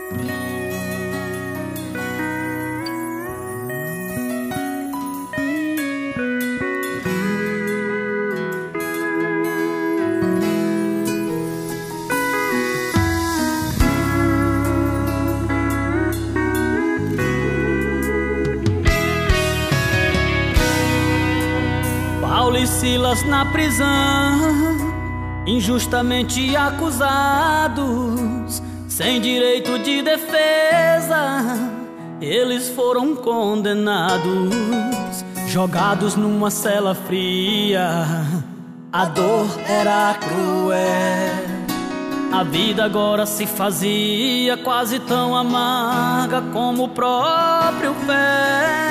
Paulo e Silas na prisão, injustamente acusados, sem direito de defesa, eles foram condenados, jogados numa cela fria. A dor era cruel, a vida agora se fazia quase tão amarga como o próprio pé.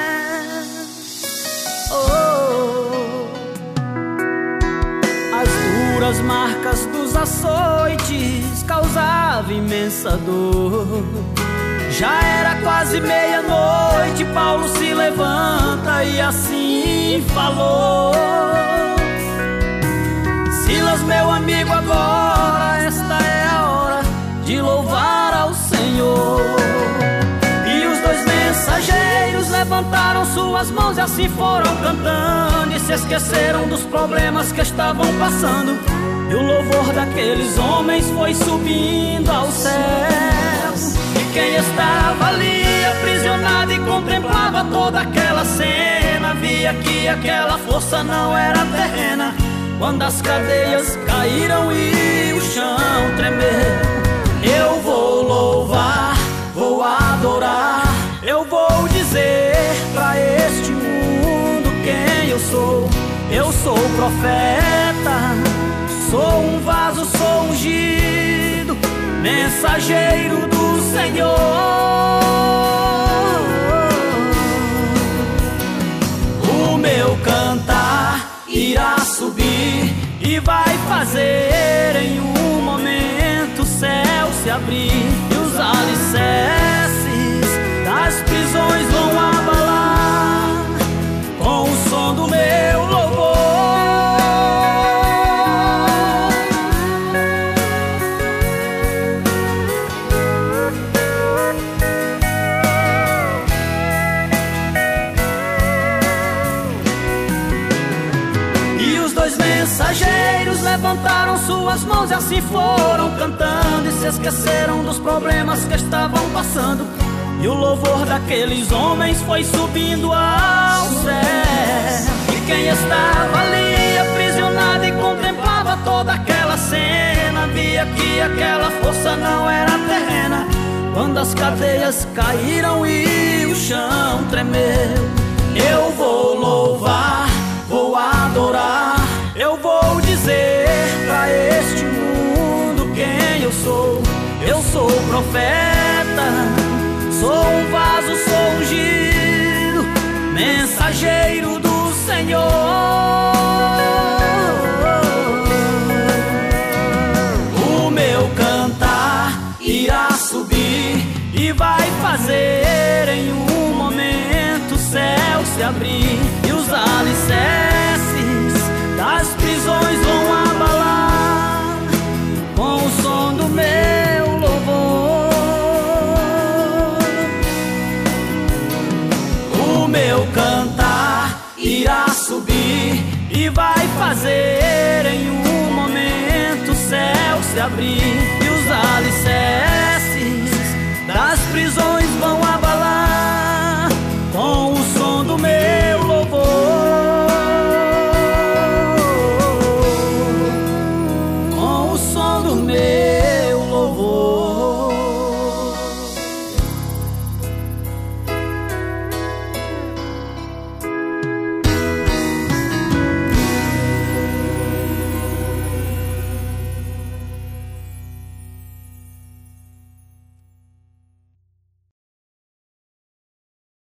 As marcas dos açoites causavam imensa dor. Já era quase meia-noite, Paulo se levanta e assim falou: Silas, meu amigo, agora esta é a hora de louvar ao Senhor. E os dois mensageiros levantaram suas mãos e assim foram cantando, e se esqueceram dos problemas que estavam passando. E o louvor daqueles homens foi subindo aos céus. E quem estava ali aprisionado e contemplava toda aquela cena, via que aquela força não era terrena. Quando as cadeias caíram e o chão tremeu, eu vou louvar, vou adorar, eu vou dizer pra este mundo quem eu sou. Eu sou profeta, sou um vaso, sou ungido, mensageiro do Senhor. O meu cantar irá subir e vai fazer em um momento o céu se abrir, e os alicerces das prisões vão abalar com o som do meu louvor. Mensageiros levantaram suas mãos e assim foram cantando, e se esqueceram dos problemas que estavam passando. E o louvor daqueles homens foi subindo ao céu. E quem estava ali aprisionado e contemplava toda aquela cena, via que aquela força não era terrena. Quando as cadeias caíram e o chão tremeu, eu vou louvar, vou adorar, eu vou dizer pra este mundo quem eu sou. Eu sou profeta, sou um vaso, sou ungido, mensageiro do Senhor. O meu cantar irá subir e vai fazer em um momento o céu se abrir, e os alicerces das prisões vão abalar com o som do meu louvor. O meu cantar irá subir e vai fazer em um momento o céu se abrir, e os alicerces